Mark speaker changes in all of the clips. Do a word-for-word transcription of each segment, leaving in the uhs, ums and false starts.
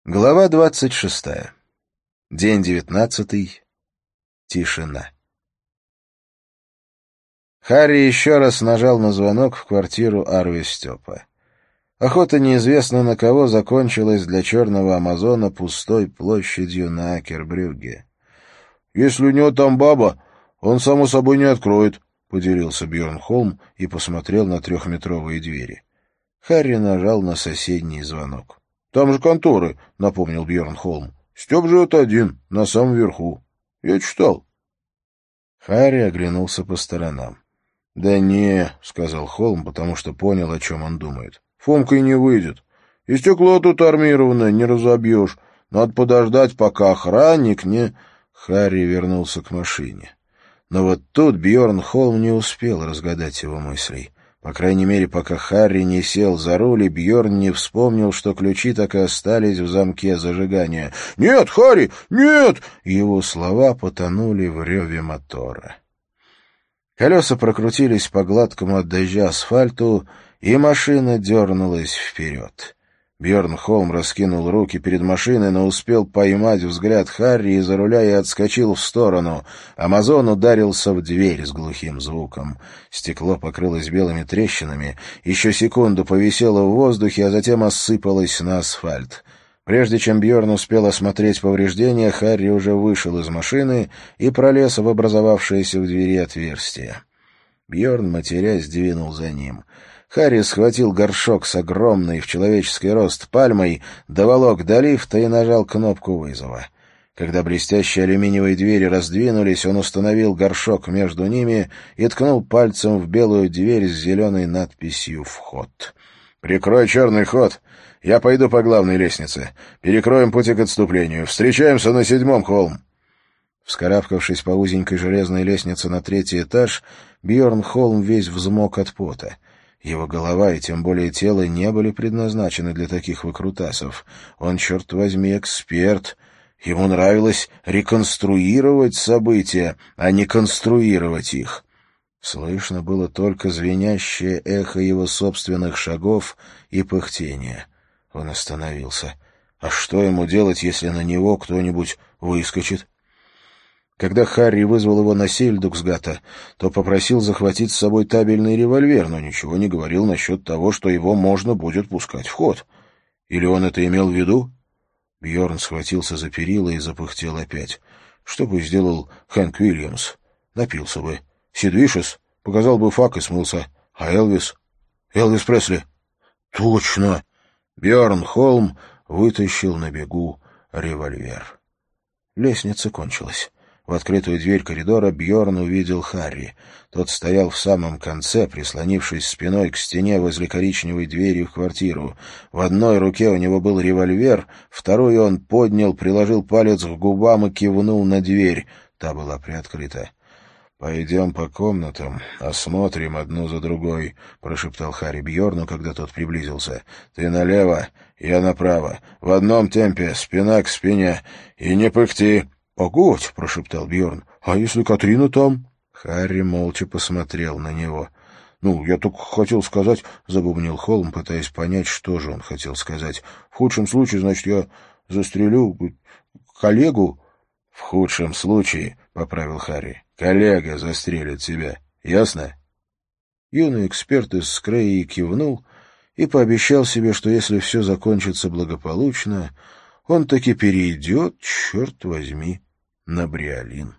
Speaker 1: Глава двадцать шестая. День девятнадцатый. Тишина. Харри еще раз нажал на звонок в квартиру Арви Степа. Охота неизвестно на кого закончилась для черного амазона пустой площадью на Акербрюгге. «Если у него там баба, он, само собой, не откроет», — поделился Бьерн Холм и посмотрел на трехметровые двери. Харри нажал на соседний звонок. «Там же конторы», — напомнил Бьерн Холм. «Степ живет один, на самом верху. Я читал». Харри оглянулся по сторонам. «Да не», — сказал Холм, потому что понял, о чем он думает. «Фомка и не выйдет. И стекло тут армированное, не разобьешь. Надо подождать, пока охранник не...» Харри вернулся к машине. Но вот тут Бьерн Холм не успел разгадать его мыслей. По крайней мере, пока Харри не сел за руль, и Бьерн не вспомнил, что ключи так и остались в замке зажигания. «Нет, Харри, нет!» Его слова потонули в реве мотора. Колеса прокрутились по гладкому от дождя асфальту, и машина дернулась вперед. Бьерн Холм раскинул руки перед машиной, но успел поймать взгляд Харри из-за руля и отскочил в сторону. Амазон ударился в дверь с глухим звуком. Стекло покрылось белыми трещинами, еще секунду повисело в воздухе, а затем осыпалось на асфальт. Прежде чем Бьерн успел осмотреть повреждения, Харри уже вышел из машины и пролез в образовавшееся в двери отверстие. Бьерн, матерясь, двинул за ним. Харри схватил горшок с огромной в человеческий рост пальмой, доволок до лифта и нажал кнопку вызова. Когда блестящие алюминиевые двери раздвинулись, он установил горшок между ними и ткнул пальцем в белую дверь с зеленой надписью «Вход». «Прикрой черный ход. Я пойду по главной лестнице. Перекроем пути к отступлению. Встречаемся на седьмом, Холм». Вскарабкавшись по узенькой железной лестнице на третий этаж, Бьерн Холм весь взмок от пота. Его голова и тем более тело не были предназначены для таких выкрутасов. Он, черт возьми, эксперт. Ему нравилось реконструировать события, а не конструировать их. Слышно было только звенящее эхо его собственных шагов и пыхтение. Он остановился. А что ему делать, если на него кто-нибудь выскочит? Когда Харри вызвал его на Сельдуксгата, то попросил захватить с собой табельный револьвер, но ничего не говорил насчет того, что его можно будет пускать в ход. Или он это имел в виду? Бьерн схватился за перила и запыхтел опять. Что бы сделал Хэнк Уильямс? Напился бы. Сид Вишес показал бы фак и смылся. А Элвис? Элвис Пресли? Точно! Бьерн Холм вытащил на бегу револьвер. Лестница кончилась. В открытую дверь коридора Бьерн увидел Харри. Тот стоял в самом конце, прислонившись спиной к стене возле коричневой двери в квартиру. В одной руке у него был револьвер, вторую он поднял, приложил палец к губам и кивнул на дверь. Та была приоткрыта. «Пойдем по комнатам, осмотрим одну за другой», — прошептал Харри Бьерну, когда тот приблизился. «Ты налево, я направо. В одном темпе, спина к спине. И не пыхти». «Погодь», — прошептал Бьерн, — «а если Катрина там?» Харри молча посмотрел на него. «Ну, я только хотел сказать», — забубнил Холм, пытаясь понять, что же он хотел сказать. «В худшем случае, значит, я застрелю коллегу». «В худшем случае», — поправил Харри, — «коллега застрелит тебя. Ясно?» Юный эксперт из Скрэи кивнул и пообещал себе, что если все закончится благополучно, он таки перейдет, черт возьми, на бриолин.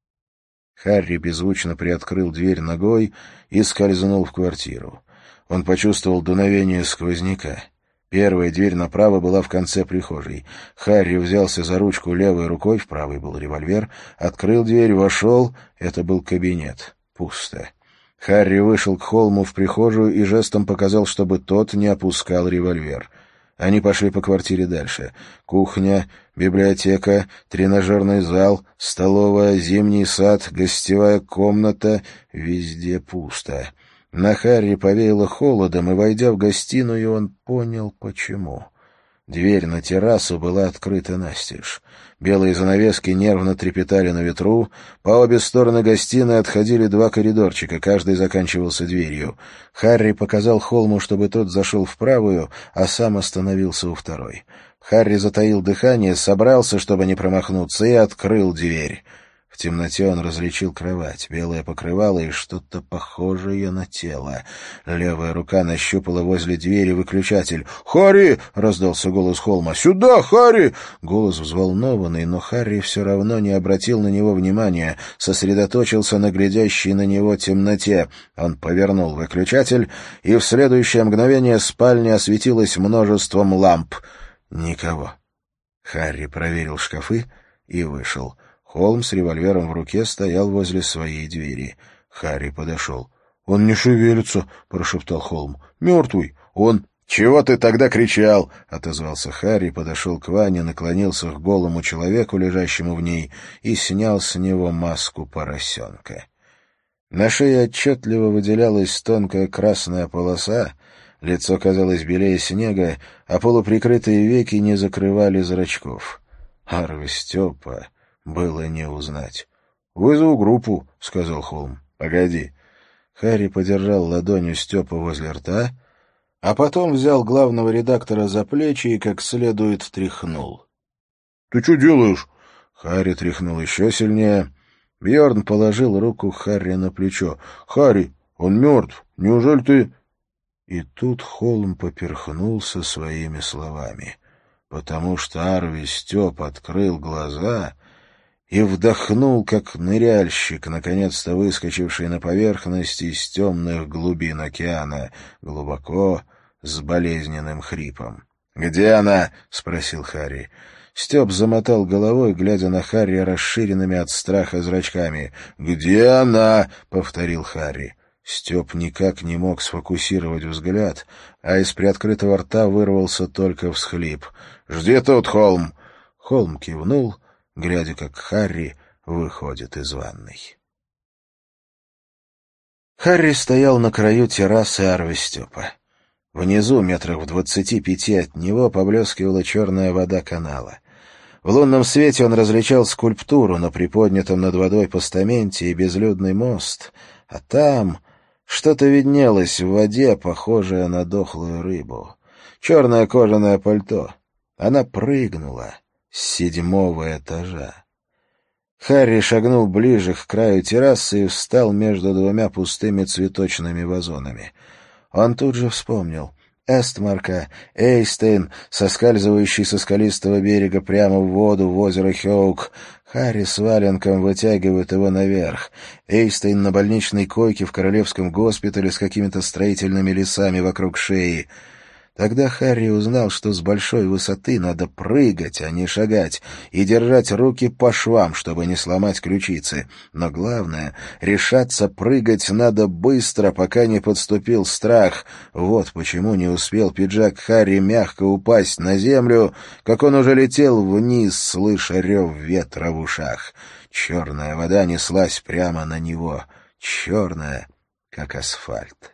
Speaker 1: Харри беззвучно приоткрыл дверь ногой и скользнул в квартиру. Он почувствовал дуновение сквозняка. Первая дверь направо была в конце прихожей. Харри взялся за ручку левой рукой, в правой был револьвер, открыл дверь, вошел. Это был кабинет. Пусто. Харри вышел к Холму в прихожую и жестом показал, чтобы тот не опускал револьвер. Они пошли по квартире дальше. Кухня, библиотека, тренажерный зал, столовая, зимний сад, гостевая комната — везде пусто. На Харри повеяло холодом, и, войдя в гостиную, он понял, почему. Дверь на террасу была открыта настежь. Белые занавески нервно трепетали на ветру. По обе стороны гостиной отходили два коридорчика, каждый заканчивался дверью. Харри показал Холму, чтобы тот зашел в правую, а сам остановился у второй. Харри затаил дыхание, собрался, чтобы не промахнуться, и открыл дверь. В темноте он различил кровать, белое покрывало и что-то похожее на тело. Левая рука нащупала возле двери выключатель. «Харри!» — раздался голос Холма. «Сюда, Харри!» Голос взволнованный, но Харри все равно не обратил на него внимания, сосредоточился на глядящей на него темноте. Он повернул выключатель, и в следующее мгновение спальня осветилась множеством ламп. Никого. Харри проверил шкафы и вышел. Холм с револьвером в руке стоял возле своей двери. Харри подошел. «Он не шевелится», — прошептал Холм. «Мертвый. Он...» «Чего ты тогда кричал?» — отозвался Харри, подошел к ванне, наклонился к голому человеку, лежащему в ней, и снял с него маску поросенка. На шее отчетливо выделялась тонкая красная полоса, лицо казалось белее снега, а полуприкрытые веки не закрывали зрачков. Арви Степа было не узнать. «Вызову группу», — сказал Холм. «Погоди». Харри подержал ладонью Степа возле рта, а потом взял главного редактора за плечи и как следует тряхнул. «Ты что делаешь?» Харри тряхнул еще сильнее. Бьорн положил руку Харри на плечо. «Харри, он мертв. Неужели ты...» И тут Холм поперхнулся своими словами, потому что Арви Степ открыл глаза и вдохнул, как ныряльщик, наконец-то выскочивший на поверхность из темных глубин океана, глубоко, с болезненным хрипом. «Где она?» — спросил Харри. Степ замотал головой, глядя на Харри расширенными от страха зрачками. «Где она?» — повторил Харри. Степ никак не мог сфокусировать взгляд, а из приоткрытого рта вырвался только всхлип. «Жди тут, Холм!» Холм кивнул, глядя, как Харри выходит из ванной. Харри стоял на краю террасы Арви Степа. Внизу, метрах в двадцати пяти от него, поблескивала черная вода канала. В лунном свете он различал скульптуру на приподнятом над водой постаменте и безлюдный мост, а там что-то виднелось в воде, похожее на дохлую рыбу. Черное кожаное пальто. Она прыгнула с седьмого этажа. Харри шагнул ближе к краю террасы и встал между двумя пустыми цветочными вазонами. Он тут же вспомнил Эстмарка, Эйстейн, соскальзывающий со скалистого берега прямо в воду в озеро Хёук. Харри с валенком вытягивают его наверх. Эйстейн на больничной койке в королевском госпитале с какими-то строительными лесами вокруг шеи. Тогда Харри узнал, что с большой высоты надо прыгать, а не шагать, и держать руки по швам, чтобы не сломать ключицы. Но главное, решаться прыгать надо быстро, пока не подступил страх. Вот почему не успел пиджак Харри мягко упасть на землю, как он уже летел вниз, слыша рев ветра в ушах. Черная вода неслась прямо на него, черная, как асфальт.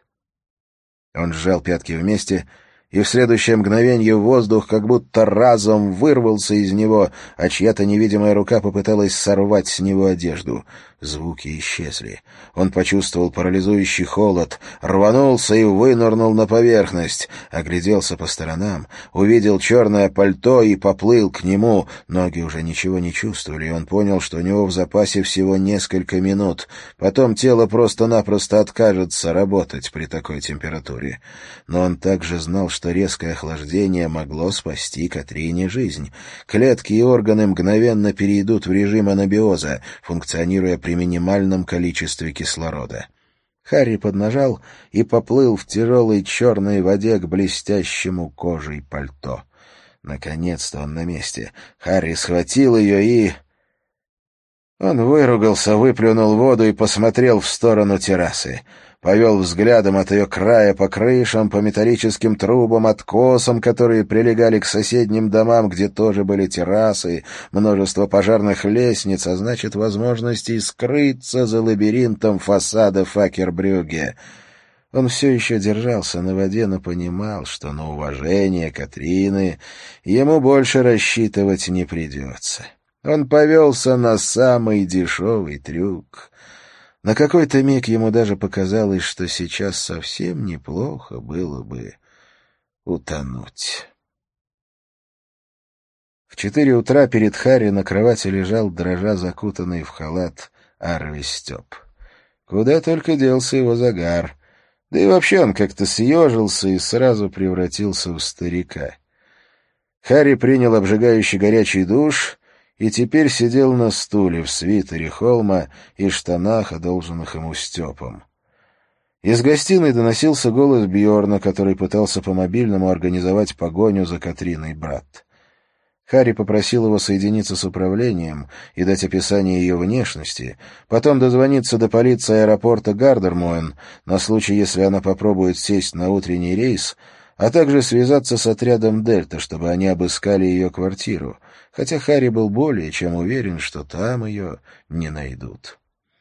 Speaker 1: Он сжал пятки вместе, и в следующее мгновенье воздух как будто разом вырвался из него, а чья-то невидимая рука попыталась сорвать с него одежду. Звуки исчезли. Он почувствовал парализующий холод, рванулся и вынырнул на поверхность, огляделся по сторонам, увидел черное пальто и поплыл к нему. Ноги уже ничего не чувствовали, и он понял, что у него в запасе всего несколько минут. Потом тело просто-напросто откажется работать при такой температуре. Но он также знал, что резкое охлаждение могло спасти Катрине жизнь. Клетки и органы мгновенно перейдут в режим анабиоза, функционируя при минимальном количестве кислорода. Харри поднажал и поплыл в тяжелой черной воде к блестящему кожей пальто. Наконец-то он на месте. Харри схватил ее и... Он выругался, выплюнул воду и посмотрел в сторону террасы. Повел взглядом от ее края по крышам, по металлическим трубам, откосам, которые прилегали к соседним домам, где тоже были террасы, множество пожарных лестниц, а значит, возможности скрыться за лабиринтом фасада Факербрюгге. Он все еще держался на воде, но понимал, что на уважение Катрины ему больше рассчитывать не придется. Он повелся на самый дешевый трюк. На какой-то миг ему даже показалось, что сейчас совсем неплохо было бы утонуть. В четыре утра перед Харри на кровати лежал, дрожа закутанный в халат, Арви Степ. Куда только делся его загар. Да и вообще он как-то съежился и сразу превратился в старика. Харри принял обжигающий горячий душ и теперь сидел на стуле в свитере Холма и штанах, одолженных ему Степом. Из гостиной доносился голос Бьорна, который пытался по мобильному организовать погоню за Катриной брат. Харри попросил его соединиться с управлением и дать описание ее внешности, потом дозвониться до полиции аэропорта Гардермоен на случай, если она попробует сесть на утренний рейс, а также связаться с отрядом «Дельта», чтобы они обыскали ее квартиру, хотя Харри был более чем уверен, что там ее не найдут.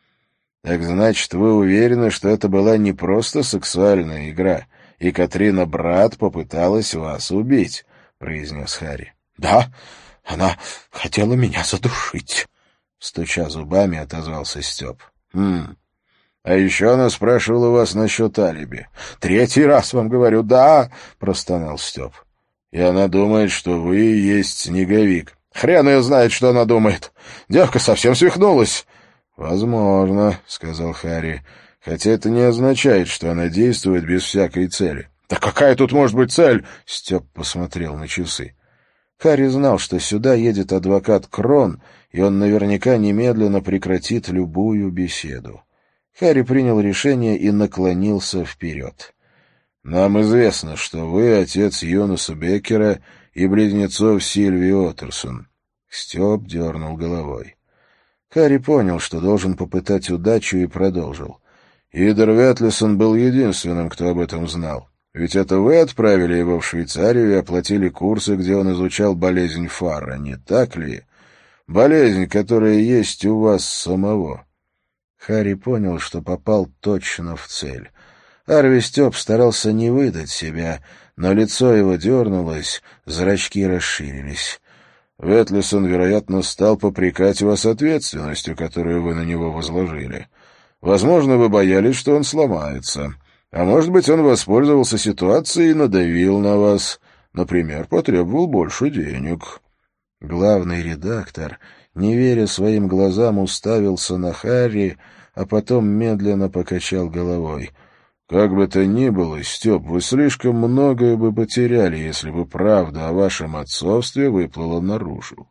Speaker 1: «Так значит, вы уверены, что это была не просто сексуальная игра, и Катрина брат попыталась вас убить?» — произнес Харри. «Да, она хотела меня задушить», — стуча зубами, отозвался Степ. «Хм. А еще она спрашивала вас насчет алиби». «Третий раз вам говорю, да», — простонал Степ. «И она думает, что вы и есть снеговик». «Хрен ее знает, что она думает. Девка совсем свихнулась». «Возможно», — сказал Харри, «хотя это не означает, что она действует без всякой цели». «Да какая тут может быть цель?» — Степ посмотрел на часы. Харри знал, что сюда едет адвокат Крон, и он наверняка немедленно прекратит любую беседу. Харри принял решение и наклонился вперед. «Нам известно, что вы отец Йонаса Беккера и близнецов Сильвии Оттерсон». Степ дернул головой. Харри понял, что должен попытать удачу, и продолжил. «Идер Ветлисон был единственным, кто об этом знал. Ведь это вы отправили его в Швейцарию и оплатили курсы, где он изучал болезнь Фарра, не так ли? Болезнь, которая есть у вас самого». Харри понял, что попал точно в цель. Арви Степ старался не выдать себя, но лицо его дернулось, зрачки расширились. «Ветлисон, вероятно, стал попрекать вас ответственностью, которую вы на него возложили. Возможно, вы боялись, что он сломается». А может быть, он воспользовался ситуацией и надавил на вас. Например, потребовал больше денег. Главный редактор, не веря своим глазам, уставился на Харри, а потом медленно покачал головой. «Как бы то ни было, Степ, вы слишком многое бы потеряли, если бы правда о вашем отцовстве выплыла наружу.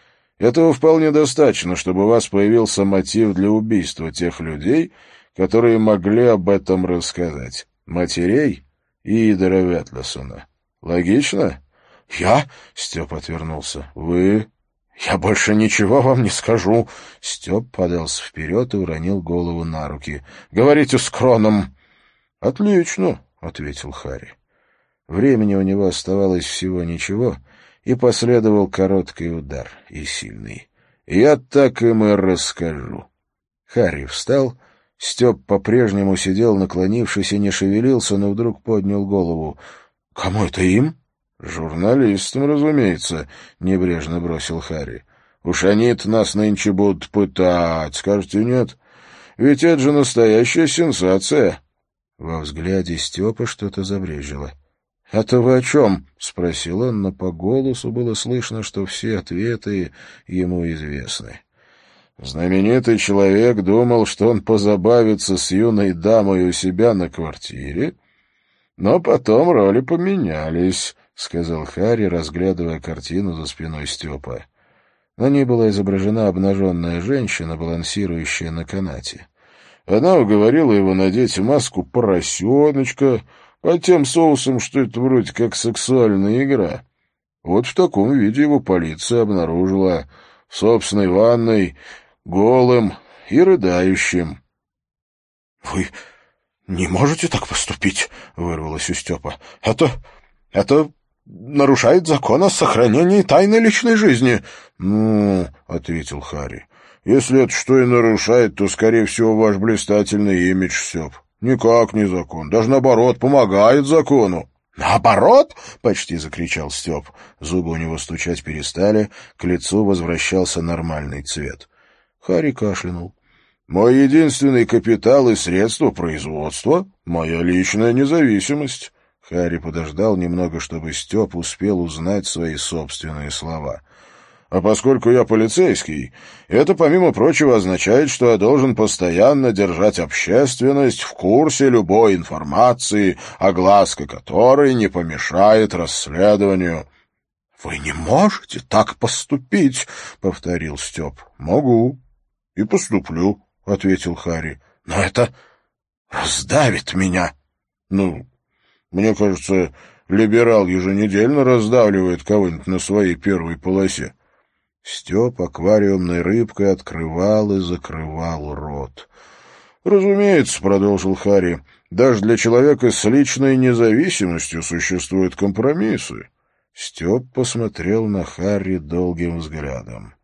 Speaker 1: Этого вполне достаточно, чтобы у вас появился мотив для убийства тех людей, которые могли об этом рассказать. Матерей и Идера Ветлисона. Логично?» «Я?» — Степ отвернулся. «Вы?» «Я больше ничего вам не скажу». Степ подался вперед и уронил голову на руки. «Говорите с Кроном». «Отлично», — ответил Харри. Времени у него оставалось всего ничего, и последовал короткий удар, и сильный. «Я так им и расскажу». Харри встал. Степ по-прежнему сидел, наклонившись, и не шевелился, но вдруг поднял голову. «Кому это им?» «Журналистам, разумеется», — небрежно бросил Харри. «Уж они-то нас нынче будут пытать, скажете, нет? Ведь это же настоящая сенсация». Во взгляде Степа что-то забрежило. «Это вы о чем?» — спросил он, но по голосу было слышно, что все ответы ему известны. Знаменитый человек думал, что он позабавится с юной дамой у себя на квартире, но потом роли поменялись, — сказал Харри, разглядывая картину за спиной Степа. На ней была изображена обнаженная женщина, балансирующая на канате. Она уговорила его надеть маску поросеночка под тем соусом, что это вроде как сексуальная игра. Вот в таком виде его полиция обнаружила в собственной ванной, голым и рыдающим. — Вы не можете так поступить, — вырвалось у Степа. — Это... это нарушает закон о сохранении тайны личной жизни. — Ну, — ответил Харри, — если это что и нарушает, то, скорее всего, ваш блистательный имидж, Степ. Никак не закон. Даже наоборот, помогает закону. «Наоборот?» — почти закричал Степ. Зубы у него стучать перестали, к лицу возвращался нормальный цвет. Харри кашлянул. «Мой единственный капитал и средство производства — моя личная независимость». Харри подождал немного, чтобы Степ успел узнать свои собственные слова. «А поскольку я полицейский, это, помимо прочего, означает, что я должен постоянно держать общественность в курсе любой информации, огласка которой не помешает расследованию». «Вы не можете так поступить», — повторил Степ. «Могу и поступлю», — ответил Харри. «Но это раздавит меня». «Ну, мне кажется, либерал еженедельно раздавливает кого-нибудь на своей первой полосе». Степ аквариумной рыбкой открывал и закрывал рот. «Разумеется», — продолжил Харри, — «даже для человека с личной независимостью существуют компромиссы». Степ посмотрел на Харри долгим взглядом.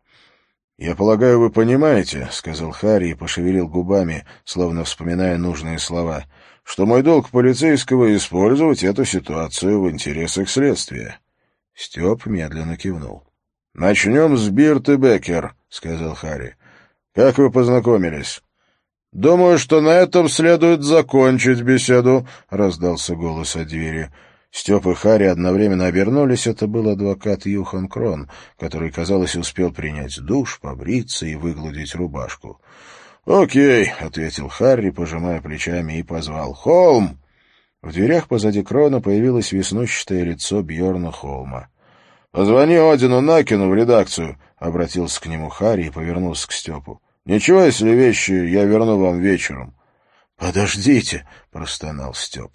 Speaker 1: «Я полагаю, вы понимаете», — сказал Харри и пошевелил губами, словно вспоминая нужные слова, «что мой долг полицейского — использовать эту ситуацию в интересах следствия». Степ медленно кивнул. «Начнем с Бирты Беккер», — сказал Харри. «Как вы познакомились?» «Думаю, что на этом следует закончить беседу», — раздался голос от двери. Степ и Харри одновременно обернулись. Это был адвокат Юхан Крон, который, казалось, успел принять душ, побриться и выгладить рубашку. «Окей», — ответил Харри, пожимая плечами, и позвал. «Холм!» В дверях позади Крона появилось веснущатое лицо Бьорна Холма. «Позвони Одину Накину в редакцию», — обратился к нему Харри и повернулся к Степу. «Ничего, если вещи я верну вам вечером». «Подождите», — простонал Степ.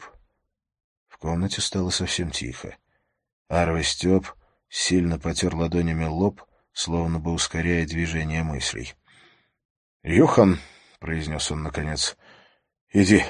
Speaker 1: В комнате стало совсем тихо. Арве Степ сильно потер ладонями лоб, словно бы ускоряя движение мыслей. «Юхан», — произнес он наконец, — «иди.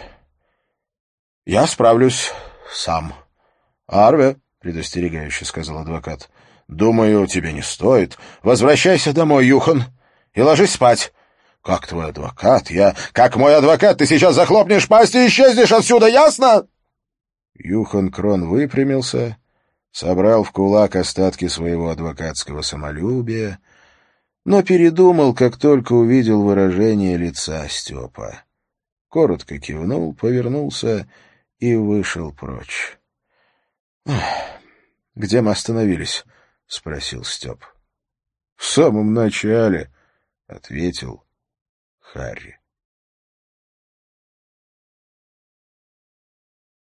Speaker 1: Я справлюсь сам». «Арве», — предостерегающе сказал адвокат, — «думаю, тебе не стоит. Возвращайся домой, Юхан, и ложись спать. Как твой адвокат, я... Как мой адвокат, ты сейчас захлопнешь пасть и исчезнешь отсюда, ясно?» Юхан Крон выпрямился, собрал в кулак остатки своего адвокатского самолюбия, но передумал, как только увидел выражение лица Степа. Коротко кивнул, повернулся и вышел прочь. «Где мы остановились?» — спросил Степ. — В самом начале, — ответил Харри.